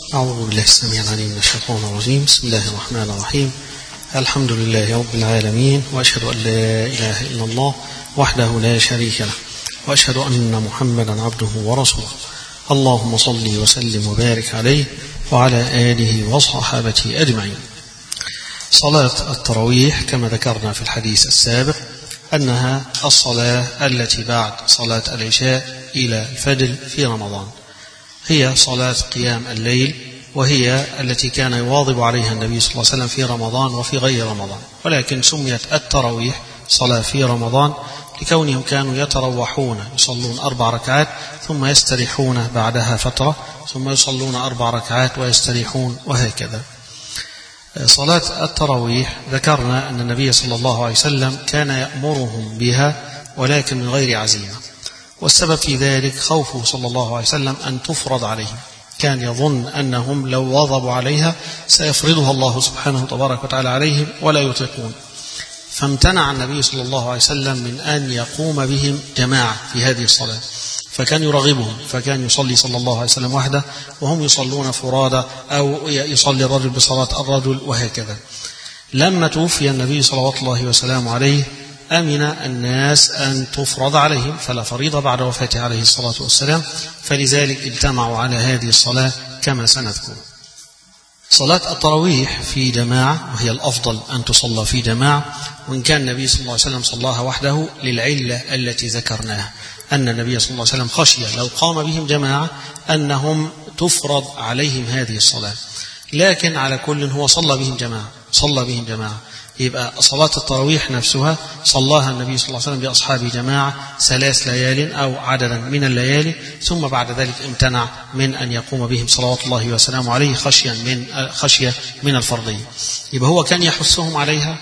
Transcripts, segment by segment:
أعوذ بالله السميع العليم من الشيطان الرجيم. بسم الله الرحمن الرحيم. الحمد لله رب العالمين، وأشهد أن لا إله إلا الله وحده لا شريك له، وأشهد أن محمدا عبده ورسوله. اللهم صل وسلم وبارك عليه وعلى آله وصحابته أجمعين. صلاة التراويح كما ذكرنا في الحديث السابق أنها الصلاة التي بعد صلاة العشاء إلى الفجر في رمضان، هي صلاة قيام الليل، وهي التي كان يواظب عليها النبي صلى الله عليه وسلم في رمضان وفي غير رمضان، ولكن سميت التراويح صلاة في رمضان لكونهم كانوا يتروحون يصلون 4 ركعات ثم يستريحون بعدها فترة، ثم يصلون 4 ركعات ويستريحون، وهكذا. صلاة التراويح ذكرنا أن النبي صلى الله عليه وسلم كان يأمرهم بها ولكن من غير عزيمة، والسبب في ذلك خوفه صلى الله عليه وسلم أن تفرض عليهم، كان يظن أنهم لو واظبوا عليها سيفرضها الله سبحانه تبارك وتعالى عليهم ولا يطيقون، فامتنع النبي صلى الله عليه وسلم من أن يقوم بهم جماعة في هذه الصلاة، فكان يرغبهم، فكان يصلي صلى الله عليه وسلم وحده وهم يصلون فرادى، أو يصلي الرجل بصلاة الرجل، وهكذا. لما توفي النبي صلوات الله وسلامه عليه أمن الناس أن تفرض عليهم، فلا فريضة بعد وفاته عليه الصلاة والسلام، فلذلك اجتمعوا على هذه الصلاة كما سنذكر. صلاة التراويح في جماعة، وهي الأفضل أن تصلى في جماعة، وإن كان النبي صلى الله عليه وسلم صلاها وحده للعلة التي ذكرناها، أن النبي صلى الله عليه وسلم خشي لو قام بهم جماعة أنهم تفرض عليهم هذه الصلاة، لكن على كل هو صلى بهم جماعة. يبقى صلاة التراويح نفسها صلاها النبي صلى الله عليه وسلم بأصحابه جماعة 3 ليال أو عددا من الليالي، ثم بعد ذلك امتنع من أن يقوم بهم صلوات الله وسلامه عليه خشية من الفرضية. يبقى هو كان يحثهم عليها،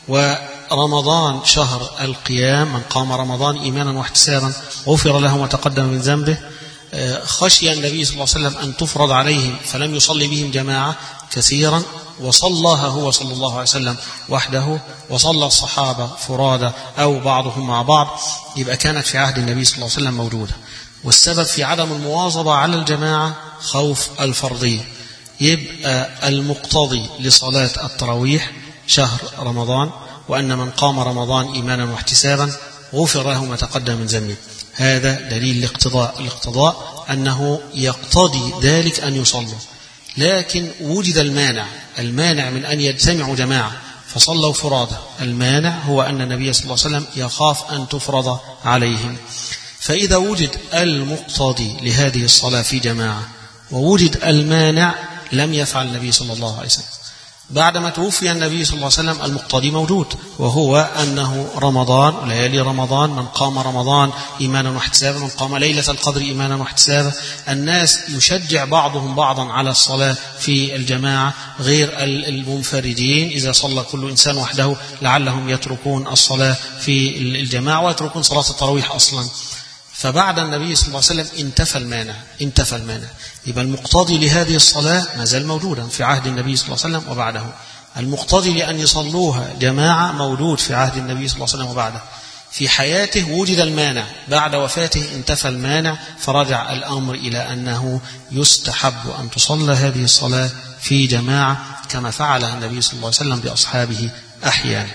ورمضان شهر القيام، من قام رمضان إيمانا واحتسابا غفر له ما تقدم من ذنبه. خشي النبي صلى الله عليه وسلم أن تفرض عليهم فلم يصلي بهم جماعة كثيرا، وصلاها هو صلى الله عليه وسلم وحده، وصلى الصحابة فرادى أو بعضهم مع بعض، يبقى كانت في عهد النبي صلى الله عليه وسلم موجودة. والسبب في عدم المواظبة على الجماعة خوف الفرضية. يبقى المقتضي لصلاة التراويح شهر رمضان، وأن من قام رمضان إيمانا واحتسابا غفر له ما تقدم من ذنبه. هذا دليل الاقتضاء أنه يقتضي ذلك أن يصلوا، لكن وجد المانع من أن يجتمعوا جماعة فصلوا فرادى. المانع هو أن النبي صلى الله عليه وسلم يخاف أن تفرض عليهم. فإذا وجد المقتضي لهذه الصلاة في جماعة ووجد المانع لم يفعل النبي صلى الله عليه وسلم. بعدما توفي النبي صلى الله عليه وسلم المقتضي موجود، وهو أنه رمضان، ليالي رمضان، من قام رمضان إيمانا واحتسابا، من قام ليلة القدر إيمانا واحتسابا. الناس يشجع بعضهم بعضا على الصلاة في الجماعة غير المنفردين، إذا صلى كل إنسان وحده لعلهم يتركون الصلاة في الجماعة ويتركون صلاة التراويح أصلا. فبعد النبي صلى الله عليه وسلم انتفى المانع. يبقى المقتضي لهذه الصلاة ما زال موجودا في عهد النبي صلى الله عليه وسلم وبعده. المقتضي لأن يصلوها جماعة موجود في عهد النبي صلى الله عليه وسلم وبعده. في حياته وجد المانع، بعد وفاته انتفى المانع، فرجع الأمر إلى أنه يستحب أن تصلى هذه الصلاة في جماعة كما فعلها النبي صلى الله عليه وسلم بأصحابه أحيانا.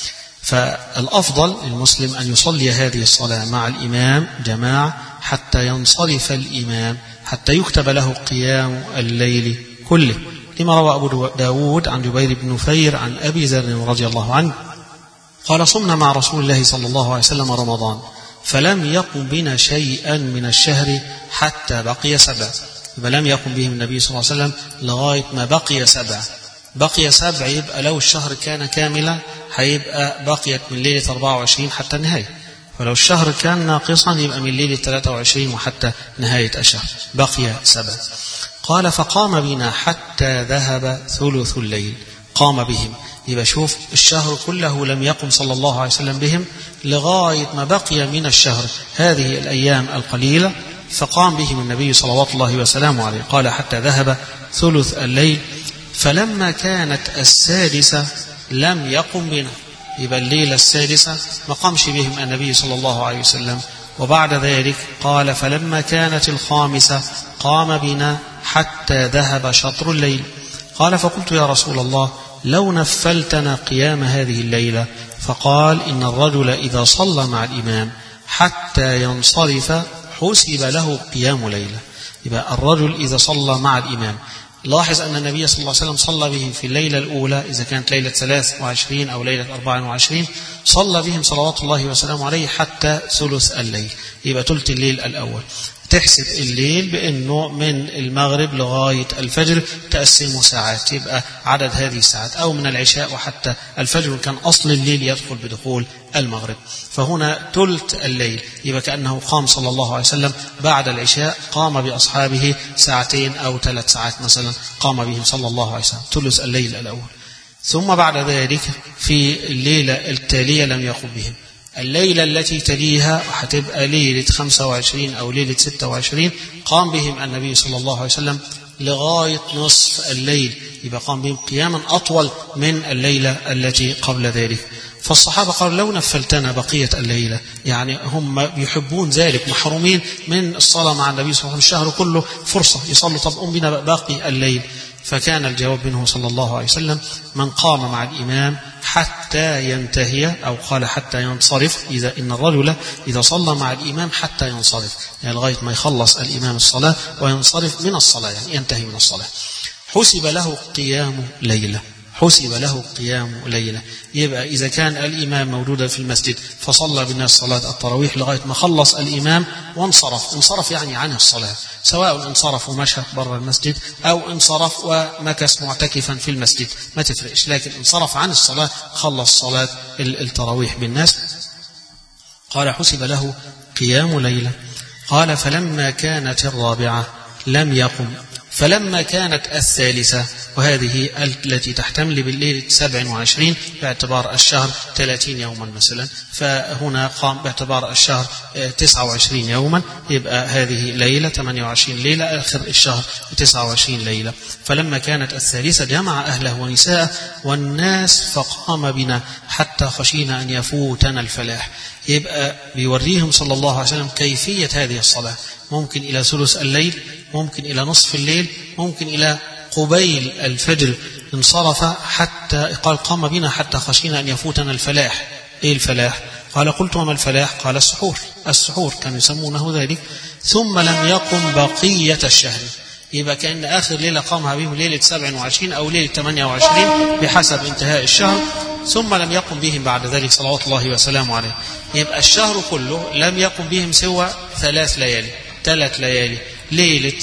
فالأفضل للمسلم أن يصلي هذه الصلاة مع الإمام جماعة حتى ينصرف الإمام، حتى يكتب له قيام الليل كله، لما روى أبو داود عن جبير بن نفير عن أبي ذر رضي الله عنه قال: صمنا مع رسول الله صلى الله عليه وسلم رمضان فلم يقم بنا شيئا من الشهر حتى بقي 7. فلم يقم بهم النبي صلى الله عليه وسلم لغاية ما بقي 7. بقي 7 يبقى لو الشهر كان كاملا هيبقى بقيت من ليلة 24 حتى النهاية، ولو الشهر كان ناقصا يبقى من ليلة 23 وحتى نهاية الشهر. بقي 7. قال: فقام بنا حتى ذهب ثلث الليل. قام بهم، يبقى شوف الشهر كله لم يقم صلى الله عليه وسلم بهم لغاية ما بقي من الشهر هذه الأيام القليلة، فقام بهم النبي صلوات الله وسلامه عليه. قال: حتى ذهب ثلث الليل فلما كانت 6 لم يقم بنا. يبقى الليلة 6 ما قامش بهم النبي صلى الله عليه وسلم. وبعد ذلك قال: فلما كانت 5 قام بنا حتى ذهب شطر الليل. قال فقلت يا رسول الله لو نفلتنا قيام هذه الليلة. فقال إن الرجل إذا صلى مع الإمام حتى ينصرف حسب له قيام ليلة. يبقى الرجل إذا صلى مع الإمام، لاحظ أن النبي صلى الله عليه وسلم صلى بهم في الليلة الأولى إذا كانت ليلة 23 أو ليلة 24 صلى بهم صلوات الله وسلامه عليه حتى ثلث الليل، يبقى ثلث الليل الأول. تحسب الليل بأنه من المغرب لغاية الفجر تقسمه ساعات، يبقى عدد هذه الساعات، أو من العشاء وحتى الفجر كان أصل الليل يدخل بدخول المغرب. فهنا ثلث الليل، يبقى كأنه قام صلى الله عليه وسلم بعد العشاء، قام بأصحابه ساعتين أو 3 ساعات مثلا، قام بهم صلى الله عليه وسلم ثلث الليل الأول. ثم بعد ذلك في الليلة التالية لم يقم بهم. الليلة التي تليها هتبقى ليلة 25 أو ليلة 26 قام بهم النبي صلى الله عليه وسلم لغاية نصف الليل، يبقى قام بهم قياما أطول من الليلة التي قبل ذلك. فالصحابة قالوا لو نفلتنا بقية الليلة، يعني هم يحبون ذلك، محرومين من الصلاة مع النبي صلى الله عليه وسلم الشهر كله فرصة يصلوا، طب قم بنا باقي الليل. فكان الجواب منه صلى الله عليه وسلم من قام مع الإمام حتى ينتهي، أو قال حتى ينصرف، إذا إن الرجل إذا صلى مع الإمام حتى ينصرف، يعني لغاية ما يخلص الإمام الصلاة وينصرف من الصلاة، يعني ينتهي من الصلاة، حسب له قيام ليلة، حسب له قيام ليلة. يبقى إذا كان الإمام موجودا في المسجد فصلى بالناس صلاة التراويح لغاية ما خلص الإمام وانصرف، انصرف يعني عن الصلاة، سواء انصرف ومشى برا المسجد أو انصرف ومكث معتكفا في المسجد ما تفرقش، لكن انصرف عن الصلاة، خلص صلاة التراويح بالناس. قال حسب له قيام ليلة. قال فلما كانت الرابعة لم يقم، فلما كانت الثالثة، وهذه التي تحتمل بالليل 27 باعتبار الشهر 30 يوما مثلا، فهنا قام باعتبار الشهر 29 يوما، يبقى هذه ليلة 28 ليلة، آخر الشهر 29 ليلة. فلما كانت الثالثة جمع أهله ونساءه والناس فقام بنا حتى خشينا أن يفوتنا الفلاح. يبقى بيوريهم صلى الله عليه وسلم كيفية هذه الصلاة، ممكن إلى ثلث الليل، ممكن إلى نصف الليل، ممكن إلى قبيل الفجر انصرف، حتى قال قام بنا حتى خشينا أن يفوتنا الفلاح. إيه الفلاح؟ قال قلت وما الفلاح؟ قال السحور، السحور كانوا يسمونه ذلك. ثم لم يقم بقية الشهر، يبقى كأن آخر ليلة قامها بهم ليلة 27 أو ليلة 28 بحسب انتهاء الشهر، ثم لم يقم بهم بعد ذلك صلوات الله وسلامه عليه. يبقى الشهر كله لم يقم بهم سوى 3 ليالي، 3 ليالي، ليلة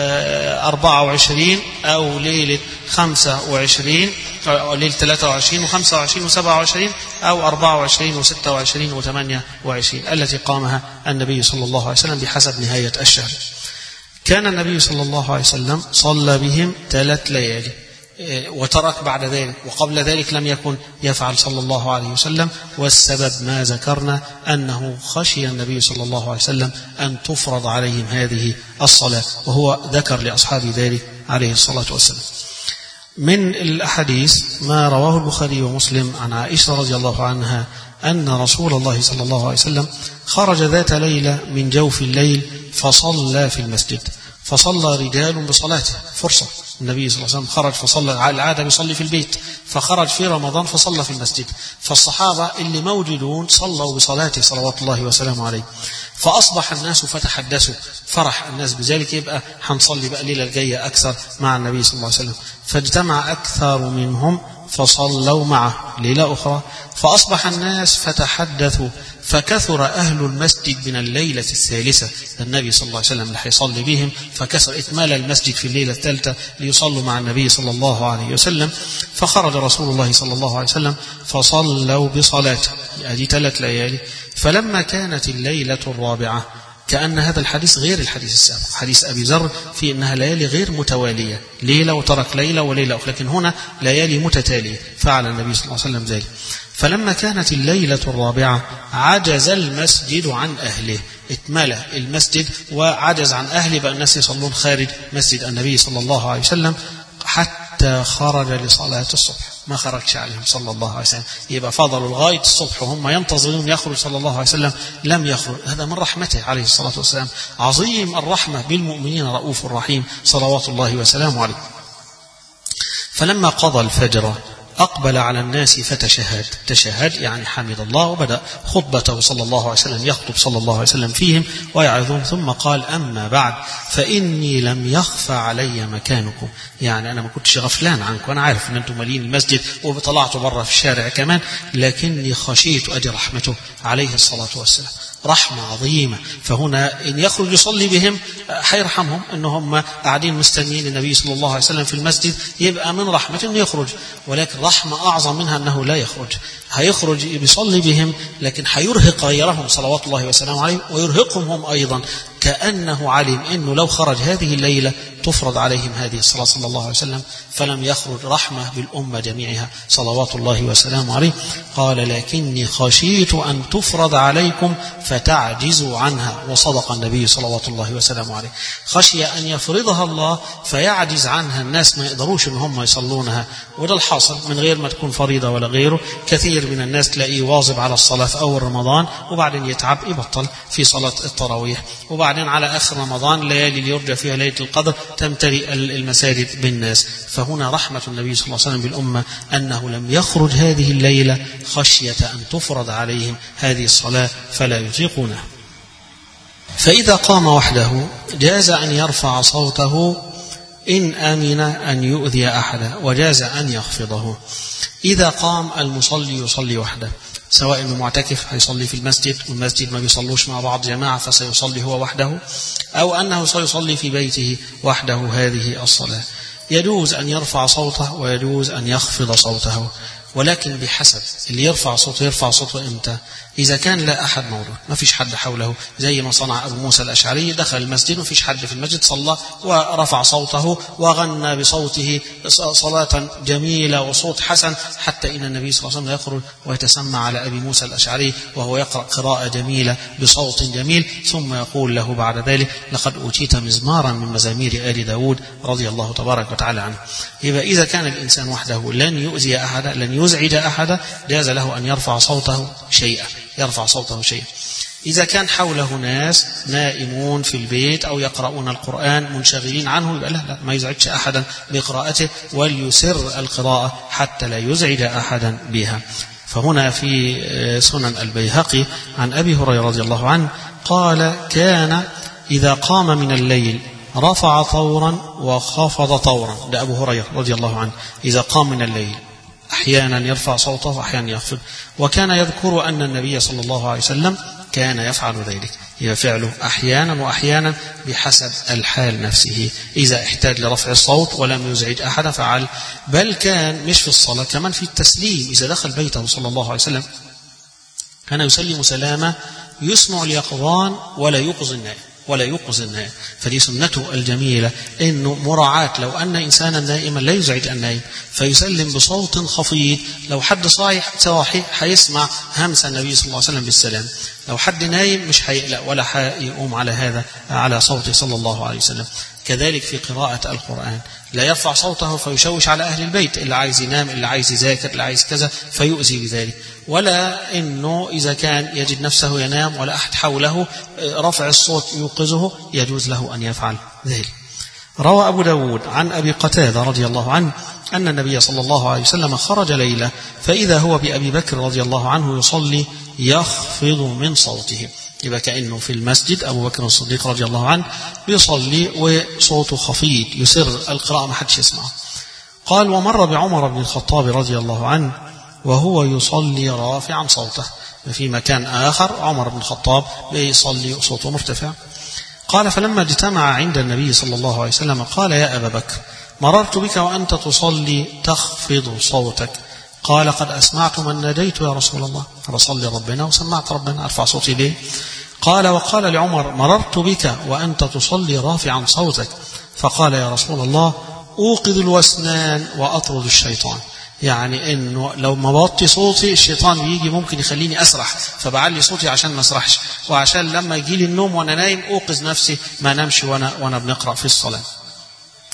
24 أو ليلة 25 أو ليلة 23 و25 و27 أو 24 و26 و28 التي قامها النبي صلى الله عليه وسلم بحسب نهاية الشهر. كان النبي صلى الله عليه وسلم صلى بهم 3 ليالي وترك بعد ذلك، وقبل ذلك لم يكن يفعل صلى الله عليه وسلم، والسبب ما ذكرنا أنه خشي النبي صلى الله عليه وسلم أن تفرض عليهم هذه الصلاة، وهو ذكر لأصحاب ذلك عليه الصلاة والسلام. من الأحاديث ما رواه البخاري ومسلم عن عائشة رضي الله عنها أن رسول الله صلى الله عليه وسلم خرج ذات ليلة من جوف الليل فصلى في المسجد، فصلى رجال بصلاته، فرصة النبي صلى الله عليه وسلم خرج فصلى، على العادة بيصلي في البيت، فخرج في رمضان فصلى في المسجد، فالصحابة اللي موجودون صلوا بصلاته صلوات الله وسلامه عليه، فأصبح الناس فتحدثوا، فرح الناس بذلك، يبقى هنصلي بقى الليلة الجاية أكثر مع النبي صلى الله عليه وسلم، فاجتمع أكثر منهم فصلوا معه ليلة أخرى، فأصبح الناس فتحدثوا، فكثر أهل المسجد من الليلة الثالثة، النبي صلى الله عليه وسلم اللي هيصلي بهم، فكثر إتمال المسجد في الليلة الثالثة ليصلوا مع النبي صلى الله عليه وسلم، فخرج رسول الله صلى الله عليه وسلم فصلوا بصلاته، هذه 3 ليالي. فلما كانت الليلة الرابعة، كأن هذا الحديث غير الحديث السابق، حديث أبي ذر في أنها ليالي غير متوالية، ليلة وترك ليلة وليلة أخرى، لكن هنا ليالي متتالية، فعل النبي صلى الله عليه وسلم ذلك. فلما كانت الليلة الرابعة عجز المسجد عن أهله، اتملأ المسجد وعجز عن أهله، بقى الناس يصلون خارج مسجد النبي صلى الله عليه وسلم، حتى حتى خرج لصلاة الصبح، ما خرجش عليهم صلى الله عليه وسلم، يبقى فضلوا لغاية الصبح وهم ينتظرون يخرج صلى الله عليه وسلم، لم يخرج. هذا من رحمته عليه الصلاة والسلام، عظيم الرحمة بالمؤمنين، رؤوف رحيم صلوات الله وسلامه عليه. فلما قضى الفجر أقبل على الناس تشهد يعني حمد الله، وبدأ خطبته صلى الله عليه وسلم، يخطب صلى الله عليه وسلم فيهم ويعظهم، ثم قال: أما بعد فإني لم يخفى علي مكانكم، يعني أنا ما كنتش غفلان عنكم، أنا عارف أن أنتم مالين المسجد وطلعتوا برا في الشارع كمان، لكني خشيت أدي رحمته عليه الصلاة والسلام، رحمة عظيمة. فهنا إن يخرج يصلي بهم حيرحمهم، إنهم قاعدين مستنيين النبي صلى الله عليه وسلم في المسجد، يبقى من رحمة إنه يخرج، ولكن رحمة أعظم منها أنه لا يخرج، هيخرج يصلي بهم لكن هيرهق غيرهم صلوات الله وسلامه عليه، ويرهقهم هم أيضا، كأنه علم أنه لو خرج هذه الليلة تفرض عليهم هذه الصلاة صلى الله عليه وسلم، فلم يخرج، رحمة بالأمة جميعها صلوات الله وسلامه عليه. قال: لكني خشيت أن تفرض عليكم فتعجزوا عنها، وصدق النبي صلوات الله وسلامه عليه، خشي أن يفرضها الله فيعجز عنها الناس، ما يقدروش إن هم يصلونها، وده الحاصل من غير ما تكون فريضة ولا غيره. كثير من الناس تلاقيه واظب على الصلاة في أول رمضان، وبعدين يتعب يبطل في صلاة التراويح، وبعدين على آخر رمضان ليالي اللي يرجى فيها ليلة القدر تمتلئ المساجد بالناس. فهنا رحمة النبي صلى الله عليه وسلم بالأمة أنه لم يخرج هذه الليلة خشية أن تفرض عليهم هذه الصلاة فلا يطيقونها. فإذا قام وحده جاز أن يرفع صوته إن أمن أن يؤذي أحدا، وجاز أن يخفضه. إذا قام المصلي يصلي وحده، سواء انه معتكف هيصلي في المسجد والمسجد ما بيصلوش مع بعض جماعة فسيصلي هو وحده، أو أنه سيصلي في بيته وحده هذه الصلاة، يجوز أن يرفع صوته ويجوز أن يخفض صوته، ولكن بحسب. اللي يرفع صوته إمتى؟ إذا كان لا أحد موجود، ما فيش حد حوله، زي ما صنع أبو موسى الأشعري، دخل المسجد وفيش حد في المسجد، صلى ورفع صوته وغنى بصوته صلاة جميلة وصوت حسن، حتى إن النبي صلى الله عليه وسلم يخرج ويتسمع على أبي موسى الأشعري وهو يقرأ قراءة جميلة بصوت جميل، ثم يقول له بعد ذلك: لقد أوتيت مزمارا من مزامير آل داود رضي الله تبارك وتعالى عنه. يبقى إذا كان الإنسان وحده لن يؤذي أحدا، لن يزعج أحدا، جاز له أن يرفع صوته شيئا، إذا كان حوله ناس نائمون في البيت أو يقرؤون القرآن منشغلين عنه، يبقى لا ما يزعجش أحدا بقراءته، وليسر القراءة حتى لا يزعج أحدا بها. فهنا في سنن البيهقي عن أبي هريرة رضي الله عنه قال: كان إذا قام من الليل رفع طورا وخفض طورا. ده أبو هريرة رضي الله عنه، إذا قام من الليل أحيانا يرفع صوته وأحيانا يخفض، وكان يذكر أن النبي صلى الله عليه وسلم كان يفعل ذلك، يفعله أحيانا وأحيانا بحسب الحال نفسه. إذا احتاج لرفع الصوت ولم يزعج أحد فعل، بل كان مش في الصلاة، كمان في التسليم، إذا دخل بيته صلى الله عليه وسلم كان يسلم سلامة يسمع اليقظان ولا يوقظ النائم، فدي سنته الجميلة، إنه مراعاة لو أن إنسانا نائما لا يزعج النائم فيسلم بصوت خفيض، لو حد صاحي هيسمع همس النبي صلى الله عليه وسلم بالسلام، لو حد نايم مش هيقلق ولا هيقوم على هذا على صوته صلى الله عليه وسلم. كذلك في قراءة القرآن لا يرفع صوته فيشوش على أهل البيت، اللي عايز ينام، اللي عايز يذاكر، اللي عايز كذا، فيؤذي بذلك، ولا إنه إذا كان يجد نفسه ينام ولا أحد حوله رفع الصوت يوقظه، يجوز له أن يفعل ذلك. روى أبو داود عن أبي قتادة رضي الله عنه أن النبي صلى الله عليه وسلم خرج ليلة فإذا هو بأبي بكر رضي الله عنه يصلي يخفض من صوته، يبقى كأنه في المسجد أبو بكر الصديق رضي الله عنه بيصلي وصوته خفيض يسر القراءة ما حدش يسمعه. قال: ومر بعمر بن الخطاب رضي الله عنه وهو يصلي رافعا صوته، في مكان آخر عمر بن الخطاب بيصلي صوته مرتفع. قال: فلما اجتمع عند النبي صلى الله عليه وسلم قال: يا أبا بكر، مررت بك وأنت تصلي تخفض صوتك. قال: قد أسمعت من ناديت يا رسول الله، فصلي ربنا وسمعت ربنا، أرفع صوتي ليه؟ قال: وقال لعمر: مررت بك وأنت تصلي رافعا صوتك. فقال: يا رسول الله، أوقظ الوسنان وأطرد الشيطان، يعني إنه لو ما بوطي صوتي الشيطان بيجي ممكن يخليني أسرح، فبعلي صوتي عشان ما أسرحش، وعشان لما يجي لي النوم وأنا نايم أوقظ نفسي ما نمشي وأنا بنقرأ في الصلاة.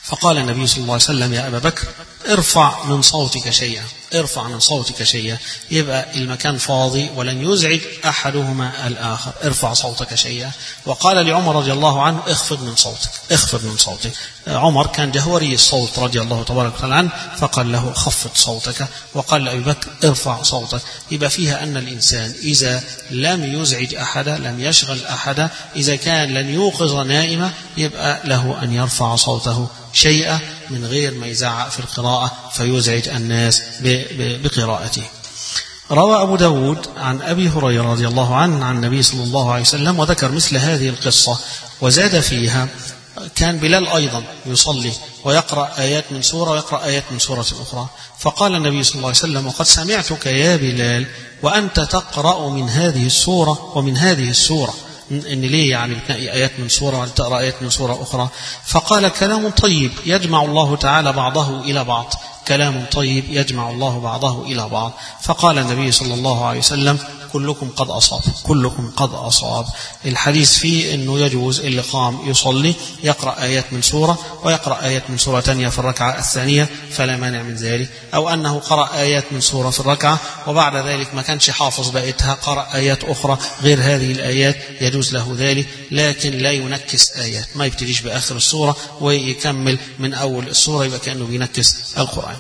فقال النبي صلى الله عليه وسلم: يا أبا بكر ارفع من صوتك شيئا، ارفع من صوتك شيئا. يبقى المكان فاضي ولن يزعج أحدهما الآخر، ارفع صوتك شيئا. وقال لعمر رضي الله عنه: اخفض من صوتك، اخفض من صوتك. عمر كان جهوري الصوت رضي الله تبارك وتعالى عنه، فقال له: خفض صوتك. وقال لأبي بكر: ارفع صوتك. يبقى فيها أن الإنسان إذا لم يزعج أحدا، لم يشغل أحدا، إذا كان لن يوقظ نائمة، يبقى له أن يرفع صوته شيئا من غير ما يزعق في القراءة فيزعج الناس بقراءته. روى أبو داود عن أبي هريرة رضي الله عنه عن النبي صلى الله عليه وسلم وذكر مثل هذه القصة وزاد فيها: كان بلال أيضا يصلي ويقرأ آيات من سورة ويقرأ آيات من سورة أخرى، فقال النبي صلى الله عليه وسلم: وقد سمعتك يا بلال وأنت تقرأ من هذه السورة ومن هذه السورة. إن ليه يعني بتنقي آيات من سورة وتقرأ آيات من سورة أخرى؟ فقال: كلام طيب يجمع الله تعالى بعضه إلى بعض، كلام طيب يجمع الله بعضه إلى بعض. فقال النبي صلى الله عليه وسلم: كلكم قد أصاب، كلكم قد أصاب. الحديث فيه أنه يجوز اللي قام يصلي يقرأ آيات من سورة ويقرأ آيات من سورة تانية في الركعة الثانية، فلا مانع من ذلك. أو أنه قرأ آيات من سورة في الركعة وبعد ذلك ما كانش حافظ بقيتها، قرأ آيات أخرى غير هذه الآيات، يجوز له ذلك، لكن لا ينكس آيات، ما يبتديش بآخر السورة ويكمل من أول السورة، يبقى كأنه بينكس القرآن.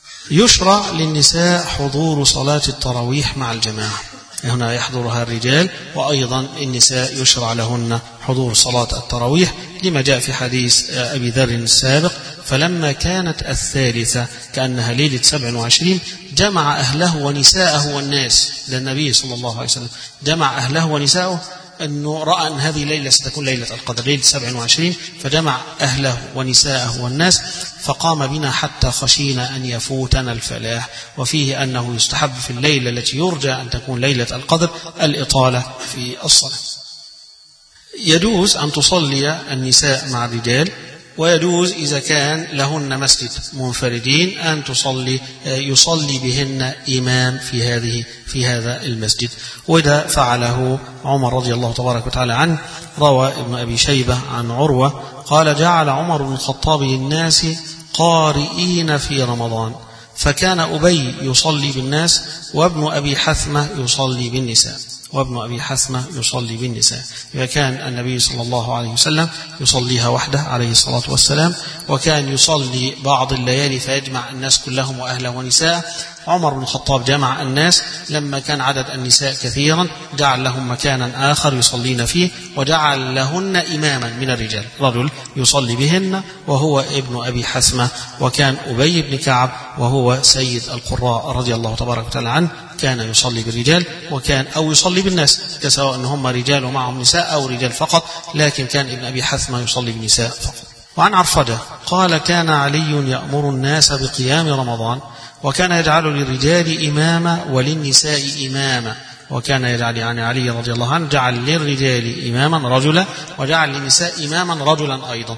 يشرع للنساء حضور صلاة التراويح مع الجماعة، هنا يحضرها الرجال، وأيضا النساء يشرع لهن حضور صلاة التراويح لما جاء في حديث أبي ذر السابق: فلما كانت الثالثة كأنها ليلة 27 جمع أهله ونساءه والناس. للنبي صلى الله عليه وسلم جمع أهله ونساءه، أنه رأى أن هذه الليلة ستكون ليلة القدر، ليلة 27، فجمع أهله ونساءه والناس، فقام بنا حتى خشينا أن يفوتنا الفلاح. وفيه أنه يستحب في الليلة التي يرجى أن تكون ليلة القدر الإطالة في الصلاة. يجوز أن تصلي النساء مع الرجال، ويجوز إذا كان لهن مسجد منفردين أن يصلي بهن إمام في هذا المسجد، وده فعله عمر رضي الله تبارك وتعالى عنه. روى ابن أبي شيبة عن عروة قال: جعل عمر بن الخطاب للناس قارئين في رمضان، فكان أبي يصلي بالناس وابن أبي حثمة يصلي بالنساء، وابن أبي حثمة يصلي بالنساء. وكان النبي صلى الله عليه وسلم يصليها وحده عليه الصلاة والسلام، وكان يصلي بعض الليالي فيجمع الناس كلهم وأهله ونساء. عمر بن الخطاب جمع الناس لما كان عدد النساء كثيرا، جعل لهم مكانا آخر يصلين فيه، وجعل لهن إماما من الرجال، رجل يصلي بهن وهو ابن أبي حثمة، وكان أبي بن كعب وهو سيد القراء رضي الله تبارك وتعالى عنه، كان يصلي بالرجال وكان أو يصلي بالناس، سواء أن هم رجال ومعهم نساء أو رجال فقط، لكن كان ابن أبي حثمة يصلي بالنساء فقط. وعن عرفجة قال: كان علي يأمر الناس بقيام رمضان، وكان يجعل للرجال إماما وللنساء إماما، وكان يجعل يعني علي رضي الله عنه جعل للرجال إماما رجلا وجعل للنساء إماما رجلا أيضا.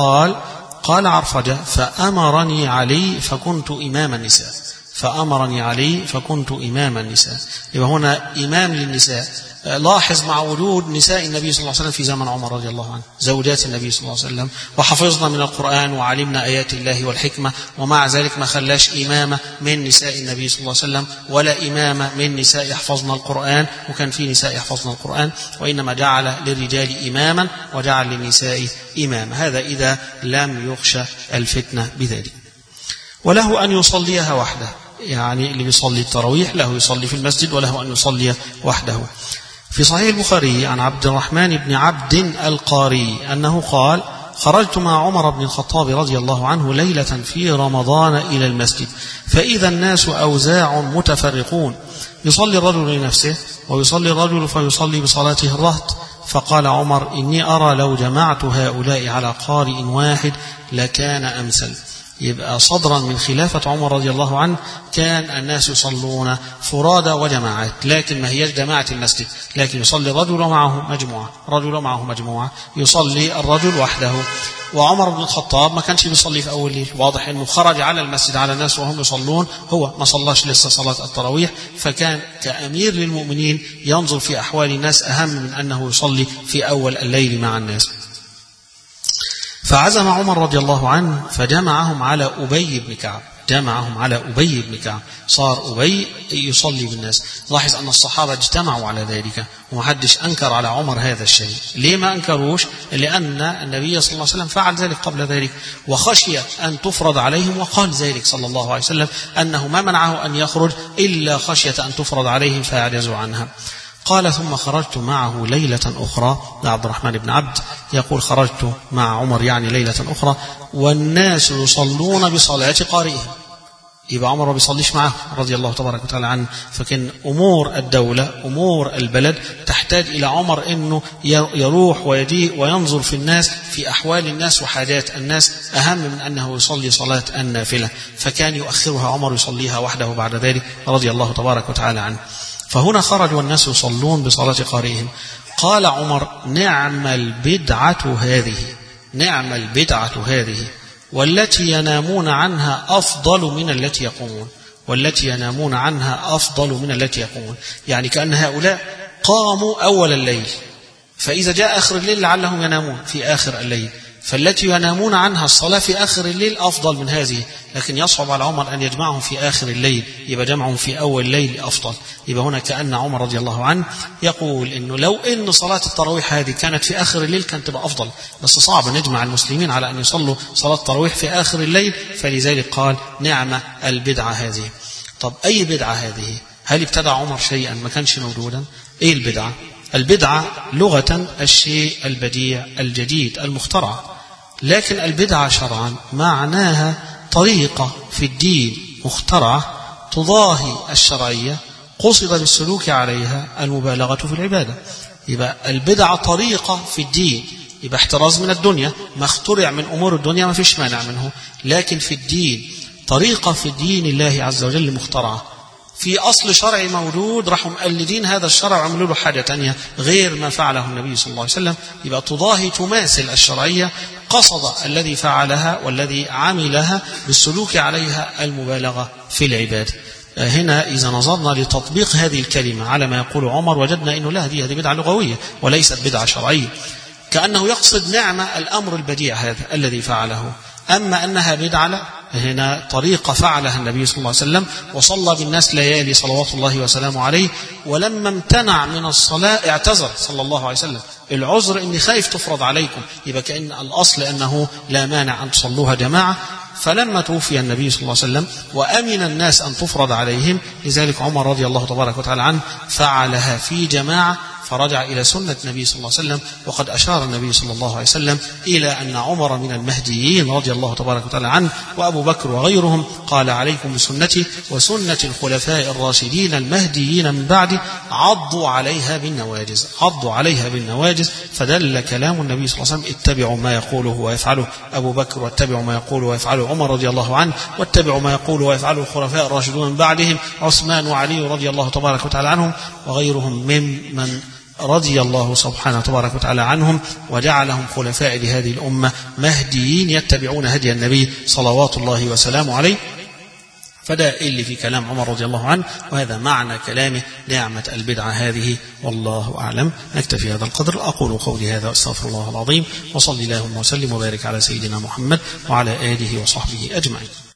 قال عرفجة: فأمرني علي فكنت إمام النساء، فأمرني علي فكنت إمام النساء. يبقى هنا إمام للنساء. لاحظ مع وجود نساء النبي صلى الله عليه وسلم في زمن عمر رضي الله عنه، زوجات النبي صلى الله عليه وسلم، وحفظنا من القرآن وعلمنا آيات الله والحكمة، ومع ذلك ما خلاش إمامة من نساء النبي صلى الله عليه وسلم ولا إمامة من نساء يحفظنا القرآن، وكان في نساء يحفظنا القرآن، وإنما جعل للرجال إماما وجعل للنساء إماما، هذا إذا لم يخشى الفتنة بذلك. وله أن يصليها وحده، يعني اللي بيصلي التراويح له يصلي في المسجد وله أن يصلي وحده. في صحيح البخاري عن عبد الرحمن بن عبد القاري أنه قال: خرجت مع عمر بن الخطاب رضي الله عنه ليلة في رمضان إلى المسجد، فإذا الناس أوزاع متفرقون، يصلي الرجل لنفسه ويصلي الرجل فيصلي بصلاته الرهط. فقال عمر: إني أرى لو جمعت هؤلاء على قارئ واحد لكان أمثل. يبقى صدرا من خلافة عمر رضي الله عنه كان الناس يصلون فرادى وجماعات، لكن ما هي جماعة المسجد، لكن يصلي الرجل معه مجموعة، رجل معه مجموعة، يصلي الرجل وحده. وعمر بن الخطاب ما كانش بيصلي في أول ليل، واضح أنه خرج على المسجد على الناس وهم يصلون، هو ما صلاش لسه صلاة التراويح، فكان كأمير للمؤمنين ينظر في أحوال الناس أهم من أنه يصلي في أول الليل مع الناس. فعزم عمر رضي الله عنه فجمعهم على أبي بن كعب، جمعهم على أبي بن كعب، صار أبي يصلي بالناس. لاحظ أن الصحابة اجتمعوا على ذلك ومحدش أنكر على عمر هذا الشيء. ليه ما أنكروش؟ لأن النبي صلى الله عليه وسلم فعل ذلك قبل ذلك وخشي أن تفرض عليهم، وقال ذلك صلى الله عليه وسلم أنه ما منعه أن يخرج إلا خشية أن تفرض عليهم فيعجزوا عنها. قال ثم خرجت معه ليلة أخرى. عبد الرحمن بن عبد يقول خرجت مع عمر يعني ليلة أخرى والناس يصلون بصلاة قارئهم. يبقى عمر ما بيصليش معه رضي الله تبارك وتعالى عنه. فكان أمور الدولة أمور البلد تحتاج إلى عمر أنه يروح ويجيء وينظر في الناس، في أحوال الناس وحاجات الناس أهم من أنه يصلي صلاة النافلة، فكان يؤخرها عمر يصليها وحده بعد ذلك رضي الله تبارك وتعالى عنه. فهنا خرج والناس يصلون بصلاة قارئهم. قال عمر نعم البدعة هذه، نعم البدعة هذه، والتي ينامون عنها أفضل من التي يقومون، والتي ينامون عنها أفضل من التي يقومون. يعني كأن هؤلاء قاموا أول الليل، فإذا جاء آخر الليل لعلهم ينامون في آخر الليل، فالتي ينامون عنها الصلاة في آخر الليل أفضل من هذه. لكن يصعب على عمر أن يجمعهم في آخر الليل، يبقى جمعهم في أول الليل أفضل. يبقى هنا كأن عمر رضي الله عنه يقول إنه لو إن صلاة التراويح هذه كانت في آخر الليل كانت تبقى أفضل، بس صعب نجمع المسلمين على أن يصلوا صلاة التراويح في آخر الليل، فلذلك قال نعم البدعة هذه. طب أي بدعة هذه؟ هل ابتدع عمر شيئا ما كانش موجودا؟ إيه البدعة؟ البدعة لغة الشيء البديع الجديد المخترع، لكن البدعة شرعا معناها طريقة في الدين مخترعة تضاهي الشرعية قصد بالسلوك عليها المبالغة في العبادة. يبقى البدعة طريقة في الدين، يبقى احتراز من الدنيا، ما اخترع من أمور الدنيا ما فيش مانع منه، لكن في الدين طريقة في دين الله عز وجل مخترعة، في أصل شرعي موجود راحوا مقلدين هذا الشرع وعملوا له حاجة تانية غير ما فعله النبي صلى الله عليه وسلم. يبقى تضاهي تماثل الشرعية، قصد الذي فعلها والذي عملها بالسلوك عليها المبالغة في العبادة. هنا إذا نظرنا لتطبيق هذه الكلمة على ما يقول عمر وجدنا أنه لا، هذه بدعة لغوية وليست بدعة شرعية، كأنه يقصد نعمة الأمر البديع هذا الذي فعله. أما أنها بدعة لا، هنا طريقة فعلها النبي صلى الله عليه وسلم وصلى بالناس ليالي صلوات الله وسلامه عليه، ولما امتنع من الصلاة اعتذر صلى الله عليه وسلم، العذر إني خايف تفرض عليكم، يبقى كأن الأصل أنه لا مانع أن تصلوها جماعة. فلما توفي النبي صلى الله عليه وسلم وأمن الناس أن تفرض عليهم، لذلك عمر رضي الله تبارك وتعالى عنه فعلها في جماعة، فرجع إلى سنة النبي صلى الله عليه وسلم. وقد أشار النبي صلى الله عليه وسلم إلى أن عمر من المهديين رضي الله تبارك وتعالى عنه، وأبو بكر وغيرهم، قال عليكم بسنتي وسنة الخلفاء الراشدين المهديين من بعدي عضوا عليها بالنواجز، عضوا عليها بالنواجز. فدل كلام النبي صلى الله عليه وسلم اتبعوا ما يقوله ويفعله أبو بكر، واتبعوا ما يقوله ويفعله عمر رضي الله عنه، واتبعوا ما يقوله ويفعله الخلفاء الراشدون من بعدهم عثمان وعلي رضي الله تبارك وتعالى عنهم، وغيرهم ممن رضي الله سبحانه تبارك وتعالى عنهم وجعلهم خلفاء لهذه الأمة مهديين يتبعون هدي النبي صلوات الله وسلامه عليه. فده اللي في كلام عمر رضي الله عنه، وهذا معنى كلامه نعمة البدعة هذه، والله أعلم. نكتفي هذا القدر. أقول قولي هذا أستغفر الله العظيم، وصلي اللهم وسلم وبارك على سيدنا محمد وعلى آله وصحبه أجمعين.